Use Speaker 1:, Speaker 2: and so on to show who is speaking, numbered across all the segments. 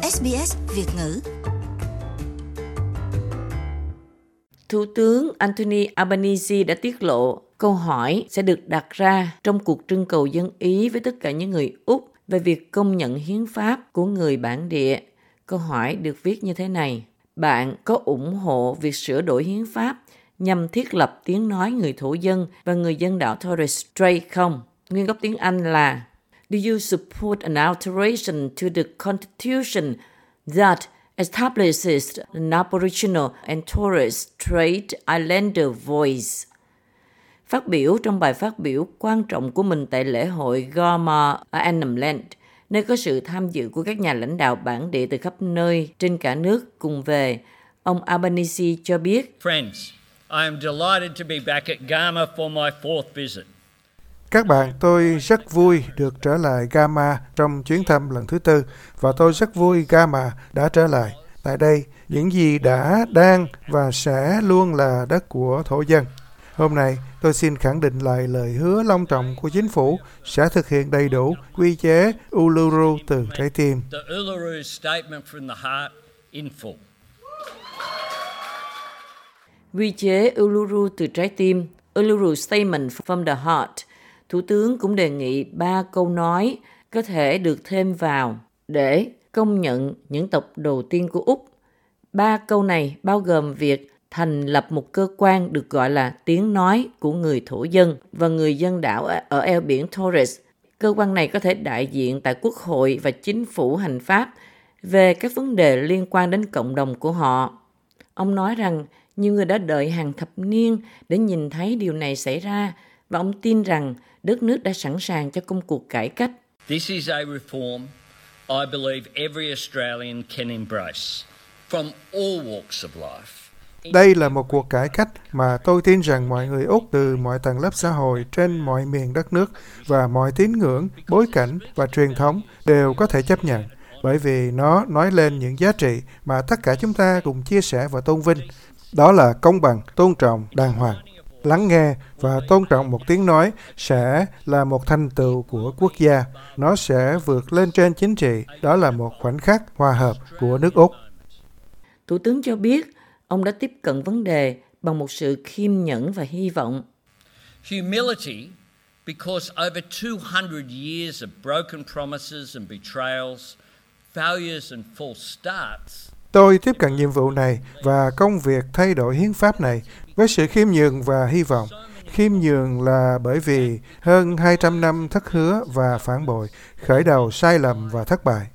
Speaker 1: SBS Việt ngữ.
Speaker 2: Thủ tướng Anthony Albanese đã tiết lộ câu hỏi sẽ được đặt ra trong cuộc trưng cầu dân ý với tất cả những người Úc về việc công nhận hiến pháp của người bản địa. Câu hỏi được viết như thế này: bạn có ủng hộ việc sửa đổi hiến pháp nhằm thiết lập tiếng nói người thổ dân và người dân đảo Torres Strait không? Nguyên gốc tiếng Anh là Do you support an alteration to the Constitution that establishes an Aboriginal and Torres Strait Islander voice? Phát biểu trong bài phát biểu quan trọng của mình tại lễ hội Goma ở Annam Land, nơi có sự tham dự của các nhà lãnh đạo bản địa từ khắp nơi trên cả nước cùng về, ông Albanese cho biết:
Speaker 3: Friends, I am delighted to be back at Gama for my fourth visit.
Speaker 4: Các bạn, tôi rất vui được trở lại Gama trong chuyến thăm lần thứ tư và tôi rất vui Gama đã trở lại. Tại đây, những gì đã, đang và sẽ luôn là đất của thổ dân. Hôm nay, tôi xin khẳng định lại lời hứa long trọng của chính phủ sẽ thực hiện đầy đủ quy chế Uluru từ trái tim.
Speaker 3: The Uluru Statement from the Heart in full.
Speaker 2: Quy chế Uluru từ trái tim, Uluru Statement from the Heart. Thủ tướng cũng đề nghị 3 câu nói có thể được thêm vào để công nhận những tộc đầu tiên của Úc. 3 câu này bao gồm việc thành lập một cơ quan được gọi là tiếng nói của người thổ dân và người dân đảo ở eo biển Torres. Cơ quan này có thể đại diện tại Quốc hội và chính phủ hành pháp về các vấn đề liên quan đến cộng đồng của họ. Ông nói rằng nhiều người đã đợi hàng thập niên để nhìn thấy điều này xảy ra và ông tin rằng đất nước đã sẵn sàng cho công cuộc cải cách.
Speaker 3: This is a reform I believe every Australian can embrace from all walks of life.
Speaker 4: Đây là một cuộc cải cách mà tôi tin rằng mọi người Úc từ mọi tầng lớp xã hội trên mọi miền đất nước và mọi tín ngưỡng, bối cảnh và truyền thống đều có thể chấp nhận, bởi vì nó nói lên những giá trị mà tất cả chúng ta cùng chia sẻ và tôn vinh. Đó là công bằng, tôn trọng, đàng hoàng. Lắng nghe và tôn trọng một tiếng nói sẽ là một thành tựu của quốc gia. Nó sẽ vượt lên trên chính trị. Đó là một khoảnh khắc hòa hợp của nước Úc.
Speaker 2: Thủ tướng cho biết ông đã tiếp cận vấn đề bằng một sự khiêm nhẫn và hy vọng.
Speaker 3: Humility, because over 200 years of broken promises and betrayals, failures and false starts.
Speaker 4: Tôi tiếp cận nhiệm vụ này và công việc thay đổi hiến pháp này với sự khiêm nhường và hy vọng. Khiêm nhường là bởi vì hơn 200 năm thất hứa và phản bội, khởi đầu sai lầm và thất bại.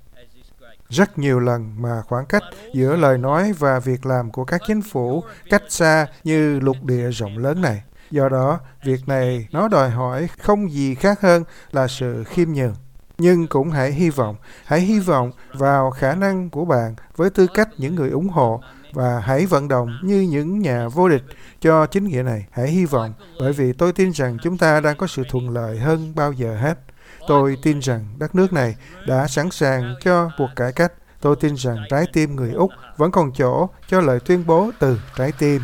Speaker 4: Rất nhiều lần mà khoảng cách giữa lời nói và việc làm của các chính phủ cách xa như lục địa rộng lớn này. Do đó, việc này nó đòi hỏi không gì khác hơn là sự khiêm nhường. Nhưng cũng hãy hy vọng vào khả năng của bạn với tư cách những người ủng hộ và hãy vận động như những nhà vô địch cho chính nghĩa này. Hãy hy vọng, bởi vì tôi tin rằng chúng ta đang có sự thuận lợi hơn bao giờ hết. Tôi tin rằng đất nước này đã sẵn sàng cho cuộc cải cách. Tôi tin rằng trái tim người Úc vẫn còn chỗ cho lời tuyên bố từ trái tim.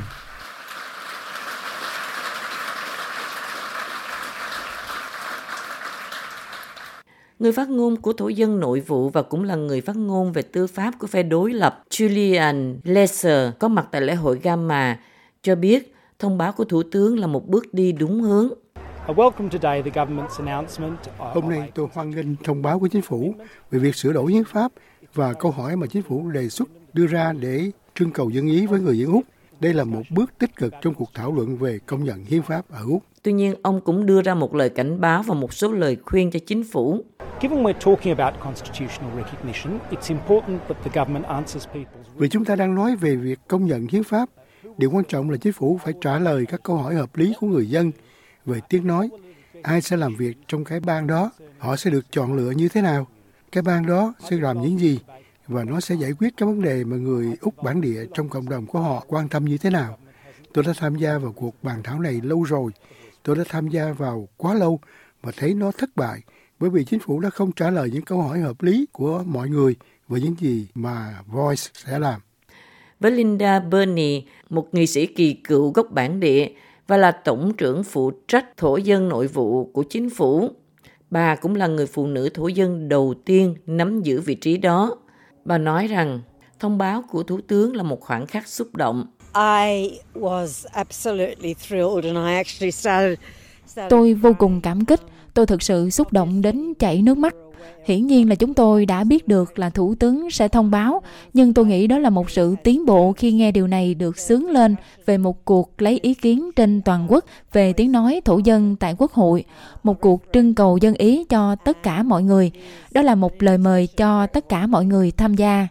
Speaker 2: Người phát ngôn của thổ dân nội vụ và cũng là người phát ngôn về tư pháp của phe đối lập Julian Lesser có mặt tại lễ hội Gama cho biết thông báo của Thủ tướng là một bước đi đúng hướng.
Speaker 5: Hôm nay tôi hoan nghênh thông báo của chính phủ về việc sửa đổi hiến pháp và câu hỏi mà chính phủ đề xuất đưa ra để trưng cầu dân ý với người dân Úc. Đây là một bước tích cực trong cuộc thảo luận về công nhận hiến pháp ở Úc.
Speaker 2: Tuy nhiên, ông cũng đưa ra một lời cảnh báo và một số lời khuyên cho chính phủ.
Speaker 5: Vì chúng ta đang nói về việc công nhận hiến pháp, điều quan trọng là chính phủ phải trả lời các câu hỏi hợp lý của người dân về tiếng nói. Ai sẽ làm việc trong cái bang đó? Họ sẽ được chọn lựa như thế nào? Cái bang đó sẽ làm những gì? Và nó sẽ giải quyết các vấn đề mà người Úc bản địa trong cộng đồng của họ quan tâm như thế nào? Tôi đã tham gia vào cuộc bàn thảo này lâu rồi. Tôi đã tham gia vào quá lâu và thấy nó thất bại bởi vì chính phủ đã không trả lời những câu hỏi hợp lý của mọi người về những gì mà Voice sẽ làm.
Speaker 2: Với Linda Burney, một nghị sĩ kỳ cựu gốc bản địa và là tổng trưởng phụ trách thổ dân nội vụ của chính phủ, bà cũng là người phụ nữ thổ dân đầu tiên nắm giữ vị trí đó. Bà nói rằng thông báo của Thủ tướng là một khoảnh khắc xúc động.
Speaker 1: Tôi vô cùng cảm kích, tôi thực sự xúc động đến chảy nước mắt. Hiển nhiên là chúng tôi đã biết được là Thủ tướng sẽ thông báo, nhưng tôi nghĩ đó là một sự tiến bộ khi nghe điều này được xướng lên về một cuộc lấy ý kiến trên toàn quốc về tiếng nói thổ dân tại Quốc hội, một cuộc trưng cầu dân ý cho tất cả mọi người. Đó là một lời mời cho tất cả mọi người tham gia.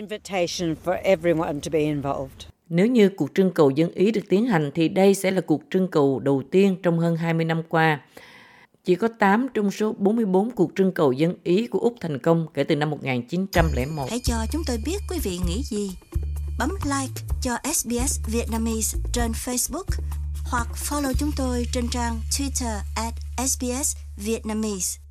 Speaker 2: Nếu như cuộc trưng cầu dân ý được tiến hành thì đây sẽ là cuộc trưng cầu đầu tiên trong hơn 20 năm qua. Chỉ có 8 trong số 44 cuộc trưng cầu dân ý của Úc thành công kể từ năm 1901.
Speaker 6: Hãy cho chúng tôi biết quý vị nghĩ gì. Bấm like cho SBS Vietnamese trên Facebook hoặc follow chúng tôi trên trang Twitter @SBS Vietnamese.